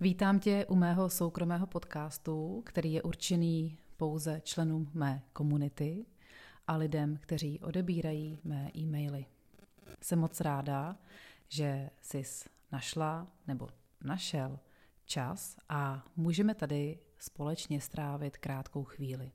Vítám tě u mého soukromého podcastu, který je určený pouze členům mé komunity a lidem, kteří odebírají mé e-maily. Jsem moc ráda, že jsi našla nebo našel čas a můžeme tady společně strávit krátkou chvíli.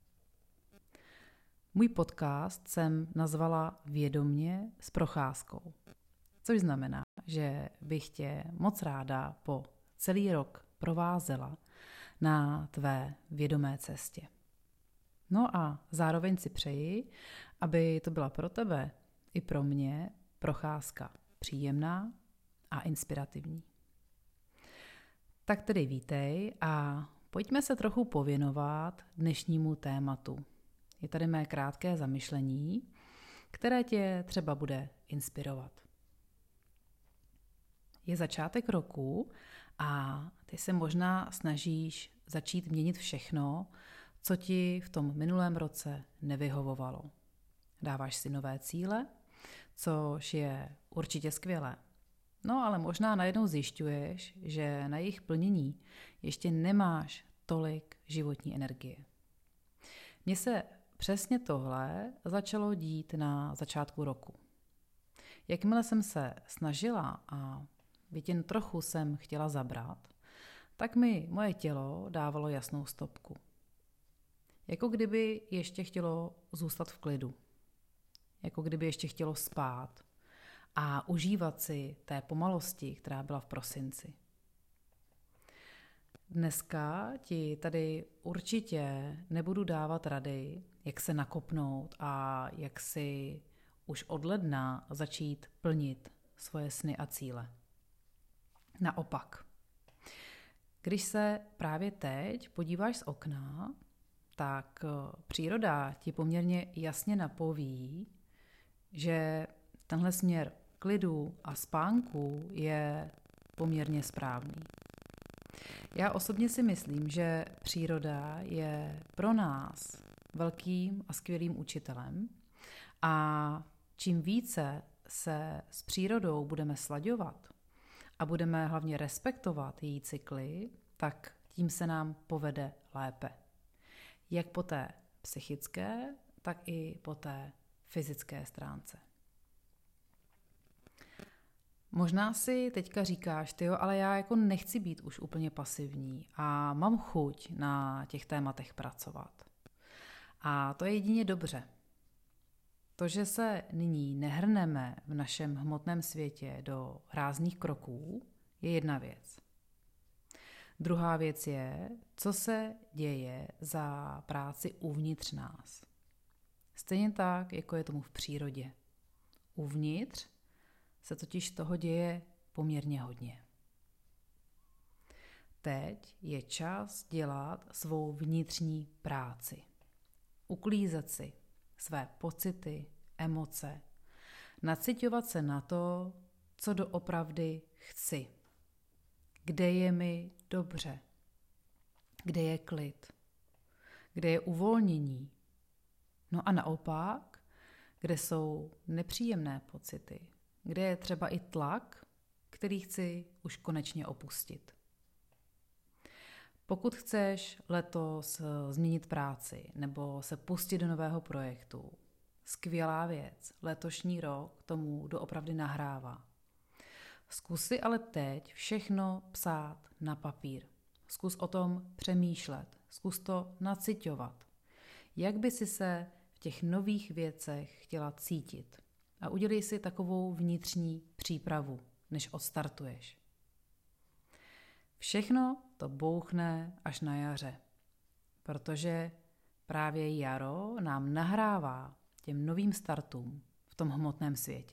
Můj podcast jsem nazvala Vědomně s procházkou, což znamená, že bych tě moc ráda po celý rok provázela na tvé vědomé cestě. No a zároveň si přeji, aby to byla pro tebe i pro mě procházka příjemná a inspirativní. Tak tedy vítej a pojďme se trochu pověnovat dnešnímu tématu. Je tady mé krátké zamyšlení, které tě třeba bude inspirovat. Je začátek roku a ty se možná snažíš začít měnit všechno, co ti v tom minulém roce nevyhovovalo. Dáváš si nové cíle, což je určitě skvělé. No ale možná najednou zjišťuješ, že na jejich plnění ještě nemáš tolik životní energie. Mně se přesně tohle začalo dít na začátku roku. Jakmile jsem se snažila a byť jen trochu jsem chtěla zabrat, tak mi moje tělo dávalo jasnou stopku. Jako kdyby ještě chtělo zůstat v klidu. Jako kdyby ještě chtělo spát a užívat si té pomalosti, která byla v prosinci. Dneska ti tady určitě nebudu dávat rady, jak se nakopnout a jak si už od ledna začít plnit svoje sny a cíle. Naopak, když se právě teď podíváš z okna, tak příroda ti poměrně jasně napoví, že tenhle směr klidu a spánku je poměrně správný. Já osobně si myslím, že příroda je pro nás velkým a skvělým učitelem a čím více se s přírodou budeme slaďovat a budeme hlavně respektovat její cykly, tak tím se nám povede lépe. Jak po té psychické, tak i po té fyzické stránce. Možná si teďka říkáš, ale já jako nechci být už úplně pasivní a mám chuť na těch tématech pracovat. A to je jedině dobře. To, že se nyní nehrneme v našem hmotném světě do rázných kroků, je jedna věc. Druhá věc je, co se děje za práci uvnitř nás. Stejně tak, jako je tomu v přírodě. Uvnitř se totiž toho děje poměrně hodně. Teď je čas dělat svou vnitřní práci. Uklízet si své pocity, emoce, naciťovat se na to, co doopravdy chci. Kde je mi dobře, kde je klid, kde je uvolnění. No a naopak, kde jsou nepříjemné pocity, kde je třeba i tlak, který chci už konečně opustit. Pokud chceš letos změnit práci nebo se pustit do nového projektu, skvělá věc, letošní rok tomu doopravdy nahrává. Zkus si ale teď všechno psát na papír. Zkus o tom přemýšlet, zkus to naciťovat. Jak by si se v těch nových věcech chtěla cítit? A udělej si takovou vnitřní přípravu, než odstartuješ. Všechno to bouchne až na jaře, protože právě jaro nám nahrává těm novým startům v tom hmotném světě.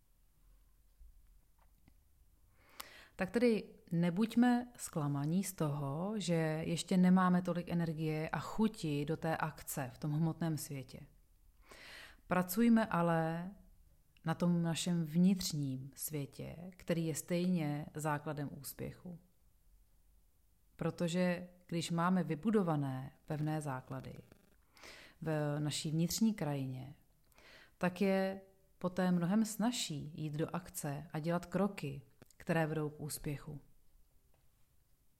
Tak tedy nebuďme zklamaní z toho, že ještě nemáme tolik energie a chuti do té akce v tom hmotném světě. Pracujme ale na tom našem vnitřním světě, který je stejně základem úspěchu. Protože když máme vybudované pevné základy v naší vnitřní krajině, tak je poté mnohem snazší jít do akce a dělat kroky, které vedou k úspěchu.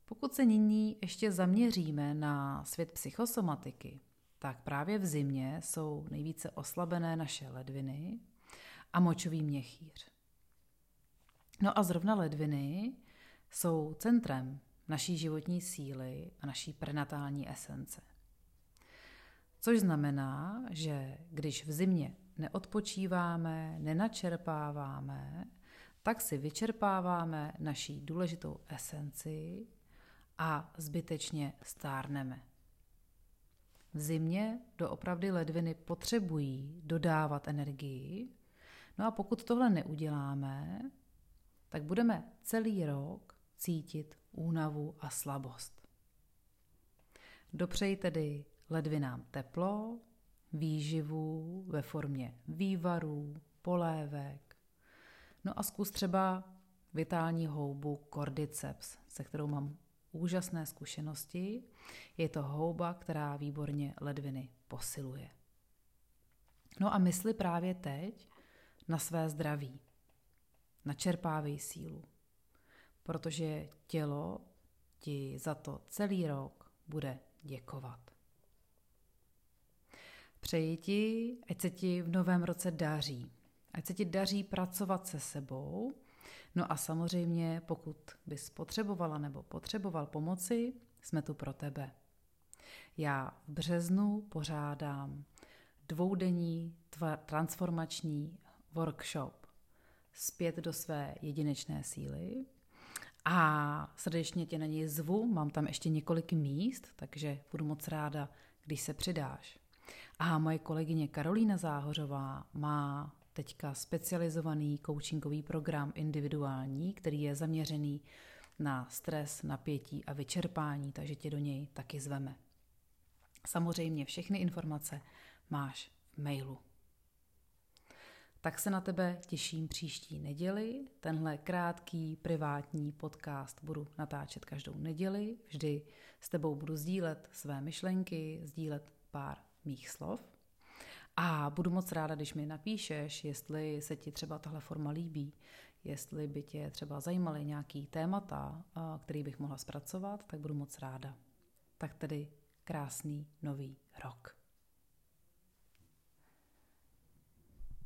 Pokud se nyní ještě zaměříme na svět psychosomatiky, tak právě v zimě jsou nejvíce oslabené naše ledviny a močový měchýř. No a zrovna ledviny jsou centrem naší životní síly a naší prenatální esence. Což znamená, že když v zimě neodpočíváme, nenačerpáváme, tak si vyčerpáváme naší důležitou esenci a zbytečně stárneme. V zimě doopravdy ledviny potřebují dodávat energii, no a pokud tohle neuděláme, tak budeme celý rok cítit únavu a slabost. Dopřeji tedy ledvinám teplo, výživu ve formě vývarů, polévek, no a zkus třeba vitální houbu Cordyceps, se kterou mám úžasné zkušenosti. Je to houba, která výborně ledviny posiluje. No a mysli právě teď na své zdraví. Načerpávej sílu, protože tělo ti za to celý rok bude děkovat. Přeji ti, ať se ti v novém roce daří. Ať se ti daří pracovat se sebou. No a samozřejmě, pokud bys potřebovala nebo potřeboval pomoci, jsme tu pro tebe. Já v březnu pořádám 2denní transformační workshop Zpět do své jedinečné síly a srdečně tě na něj zvu, mám tam ještě několik míst, takže budu moc ráda, když se přidáš. A moje kolegyně Karolína Záhořová má teďka specializovaný coachingový program individuální, který je zaměřený na stres, napětí a vyčerpání, takže tě do něj taky zveme. Samozřejmě všechny informace máš v mailu. Tak se na tebe těším příští neděli. Tenhle krátký privátní podcast budu natáčet každou neděli. Vždy s tebou budu sdílet své myšlenky, sdílet pár mých slov. A budu moc ráda, když mi napíšeš, jestli se ti třeba tahle forma líbí, jestli by tě třeba zajímaly nějaký témata, který bych mohla zpracovat, tak budu moc ráda. Tak tedy krásný nový rok.